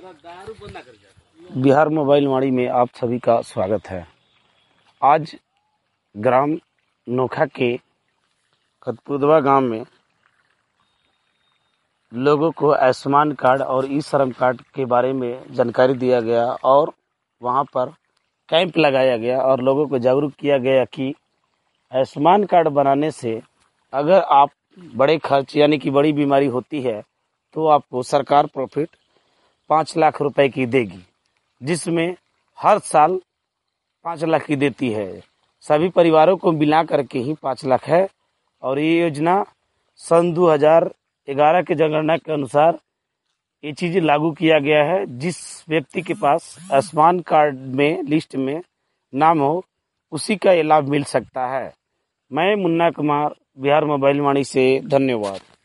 Bihar mobile वाणी में आप सभी का स्वागत है। आज ग्राम नोखा के खतपुदवा गांव में लोगों को आयुष्मान कार्ड और ई श्रम कार्ड के बारे में जानकारी दिया गया और वहां पर कैंप लगाया गया और लोगों को जागरूक किया गया कि आयुष्मान कार्ड बनाने से अगर आप बड़े खर्च यानी कि बड़ी बीमारी होती है तो आपको सरकार प्रॉफिट 5 लाख रुपए की देगी, जिसमें हर साल 5 लाख की देती है। सभी परिवारों को मिला करके ही 5 लाख है और ये योजना सन 2011 के जनगणना के अनुसार ये चीज लागू किया गया है। जिस व्यक्ति के पास आयुष्मान कार्ड में लिस्ट में नाम हो उसी का ये लाभ मिल सकता है। मैं मुन्ना कुमार, बिहार मोबाइल वाणी से, धन्यवाद।